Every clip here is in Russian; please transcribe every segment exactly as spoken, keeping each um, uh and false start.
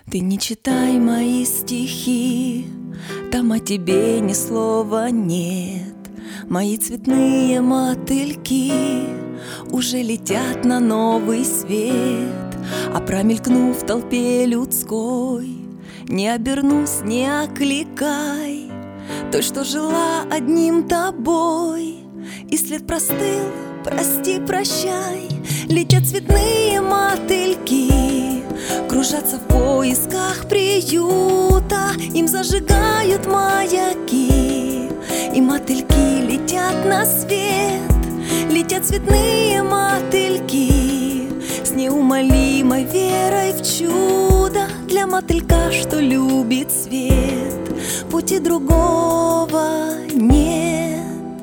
Ты не читай мои стихи, там о тебе ни слова нет. Мои цветные мотыльки уже летят на новый свет. А промелькнув в толпе людской, не обернусь, не окликай той, что жила одним тобой. И след простыл, прости, прощай. Летят цветные мотыльки, кружатся в поисках приюта. Им зажигают маяки, и мотыльки летят на свет. Летят цветные мотыльки с неумолимой верой в чудо. Для мотылька, что любит свет, пути другого нет.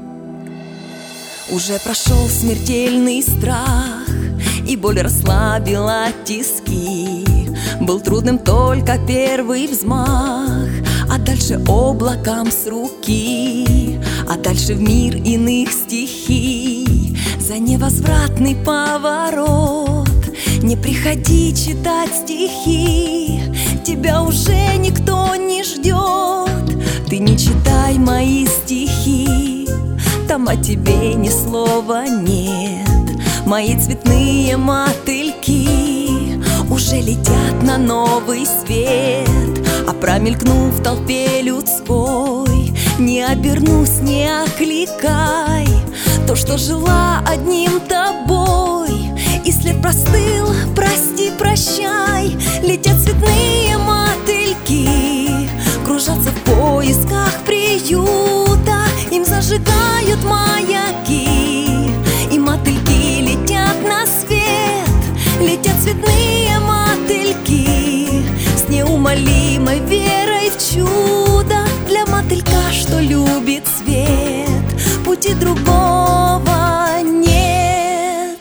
Уже прошел смертельный страх, и боль расслабила тиски. Был трудным только первый взмах, а дальше облаком с руки, а дальше в мир иных стихий. За невозвратный поворот не приходи читать стихи, тебя уже никто не ждет. Ты не читай мои стихи, там о тебе ни слова нет. Мои цветные мотыльки уже летят на новый свет. А промелькнув в толпе людской, не обернусь, не окликай то, что жила одним тобой. И след простыл, прости, прощай. Летят цветные мотыльки, кружатся в поисках приюта. Им зажигают маяки, и мотыльки летят на свет. Летят цветные мотыльки с неумолимой верой в чудо. Для мотылька, что любит свет, пути другого нет.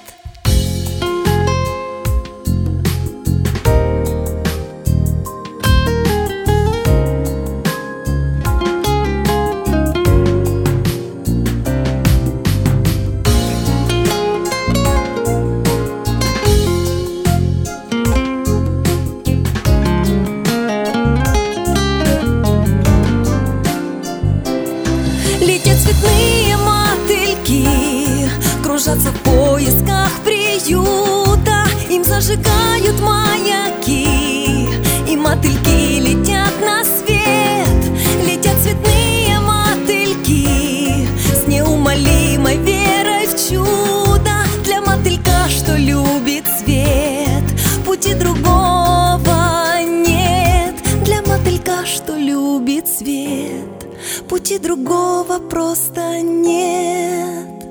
Летят цветные мотыльки, кружатся в поисках приюта. Им зажигают маяки, и мотыльки летят на свет. Летят цветные мотыльки с неумолимой верой в чудо. Для мотылька, что любит свет, пути другого нет. Для мотылька, что любит свет, пути другого просто нет.